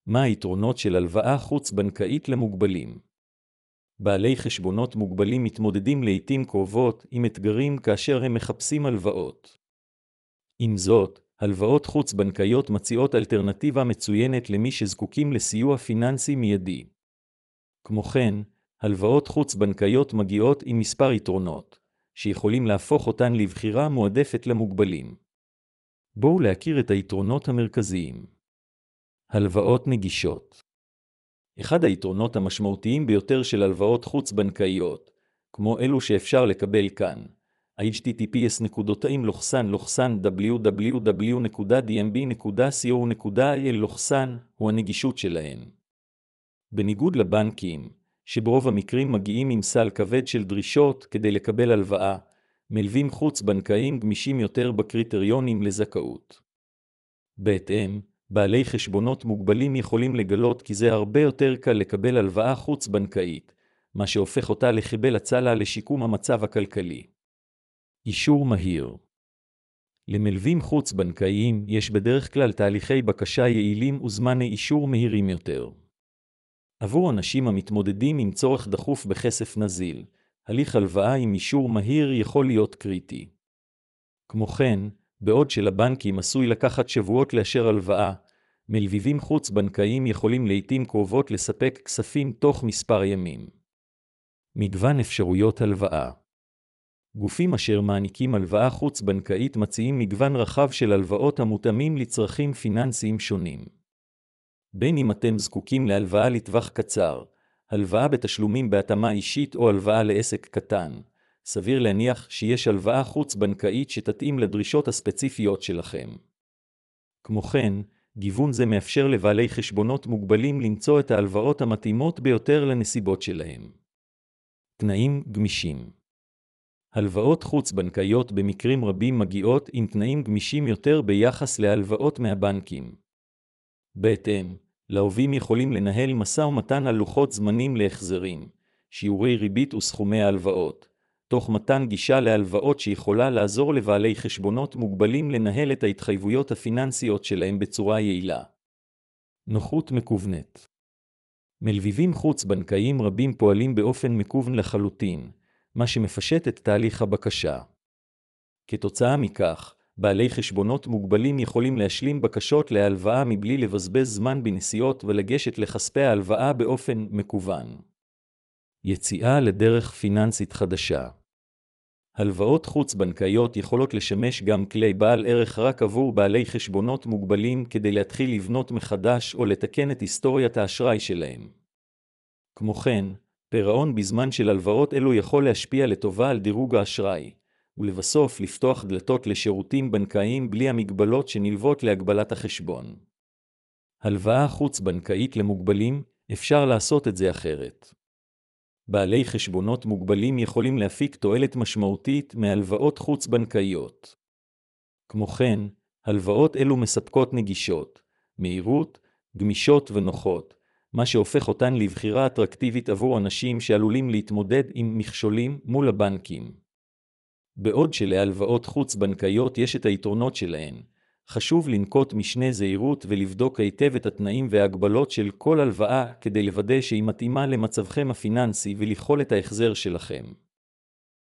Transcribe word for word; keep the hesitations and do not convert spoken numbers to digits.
מה היתרונות של הלוואה חוץ-בנקאית למוגבלים? בעלי חשבונות מוגבלים מתמודדים לעתים קרובות עם אתגרים כאשר הם מחפשים הלוואות. עם זאת, הלוואות חוץ-בנקאיות מציעות אלטרנטיבה מצוינת למי שזקוקים לסיוע פיננסי מיידי. כמו כן, הלוואות חוץ-בנקאיות מגיעות עם מספר יתרונות, שיכולים להפוך אותן לבחירה מועדפת למוגבלים. בואו להכיר את היתרונות המרכזיים. הלוואות נגישות. אחד היתרונות המשמעותיים ביותר של הלוואות חוץ-בנקאיות, כמו אלו שאפשר לקבל כאן, אייץ' טי טי פי אס דאבליו דאבליו דאבליו נקודה די אם בי נקודה קו נקודה איי אל, הוא הנגישות שלהן. בניגוד לבנקים, שברוב המקרים מגיעים עם סל כבד של דרישות כדי לקבל הלוואה, מלווים חוץ-בנקאיים גמישים יותר בקריטריונים לזכאות. בהתאם, בעלי חשבונות מוגבלים יכולים לגלות כי זה הרבה יותר קל לקבל הלוואה חוץ-בנקאית, מה שהופך אותה לחיבל הצלה לשיקום המצב הכלכלי. אישור מהיר. למלווים חוץ-בנקאיים יש בדרך כלל תהליכי בקשה יעילים וזמני אישור מהירים יותר. עבור אנשים המתמודדים עם צורך דחוף בכסף נזיל, הליך הלוואה עם אישור מהיר יכול להיות קריטי. כמו כן, בעוד שלבנקים עשוי לקחת שבועות לאשר הלוואה, מלווים חוץ-בנקאיים יכולים לעתים קרובות לספק כספים תוך מספר ימים. מגוון אפשרויות הלוואה. גופים אשר מעניקים הלוואה חוץ-בנקאית מציעים מגוון רחב של הלוואות המותאמים לצרכים פיננסיים שונים. בין אם אתם זקוקים להלוואה לטווח קצר, הלוואה בתשלומים בהתאמה אישית או הלוואה לעסק קטן, סביר להניח שיש הלוואה חוץ-בנקאית שתתאים לדרישות הספציפיות שלכם. כמו כן, גיוון זה מאפשר לבעלי חשבונות מוגבלים למצוא את ההלוואות המתאימות ביותר לנסיבות שלהם. תנאים גמישים. הלוואות חוץ-בנקאיות במקרים רבים מגיעות עם תנאים גמישים יותר ביחס להלוואות מהבנקים. בהתאם, לווים יכולים לנהל משא ומתן על לוחות זמנים להחזרים, שיעורי ריבית וסכומי ההלוואות, תוך מתן גישה להלוואות שיכולה לעזור לבעלי חשבונות מוגבלים לנהל את ההתחייבויות הפיננסיות שלהם בצורה יעילה. נוחות מקוונת. מלווים חוץ-בנקאיים רבים פועלים באופן מקוון לחלוטין, מה שמפשט את תהליך הבקשה. כתוצאה מכך, בעלי חשבונות מוגבלים יכולים להשלים בקשות להלוואה מבלי לבזבז זמן בנסיעות ולגשת לכספי ההלוואה באופן מקוון. יציאה לדרך פיננסית חדשה. הלוואות חוץ-בנקאיות יכולות לשמש גם כלי בעל ערך רק עבור בעלי חשבונות מוגבלים כדי להתחיל לבנות מחדש או לתקן את היסטוריית האשראי שלהם. כמו כן, פירעון בזמן של הלוואות אלו יכול להשפיע לטובה על דירוג האשראי, ולבסוף לפתוח דלתות לשירותים בנקאיים בלי המגבלות שנלוות להגבלת החשבון. הלוואה חוץ-בנקאית למוגבלים, אפשר לעשות את זה אחרת. בעלי חשבונות מוגבלים יכולים להפיק תועלת משמעותית מהלוואות חוץ-בנקאיות. כמו כן, הלוואות אלו מספקות נגישות, מהירות, גמישות ונוחות, מה שהופך אותן לבחירה אטרקטיבית עבור אנשים שעלולים להתמודד עם מכשולים מול הבנקים. בעוד שלהלוואות חוץ-בנקאיות יש את היתרונות שלהן, חשוב לנקוט משנה זהירות ולבדוק היטב את התנאים וההגבלות של כל הלוואה כדי לוודא שהיא מתאימה למצבכם הפיננסי ולכלול את ההחזר שלכם.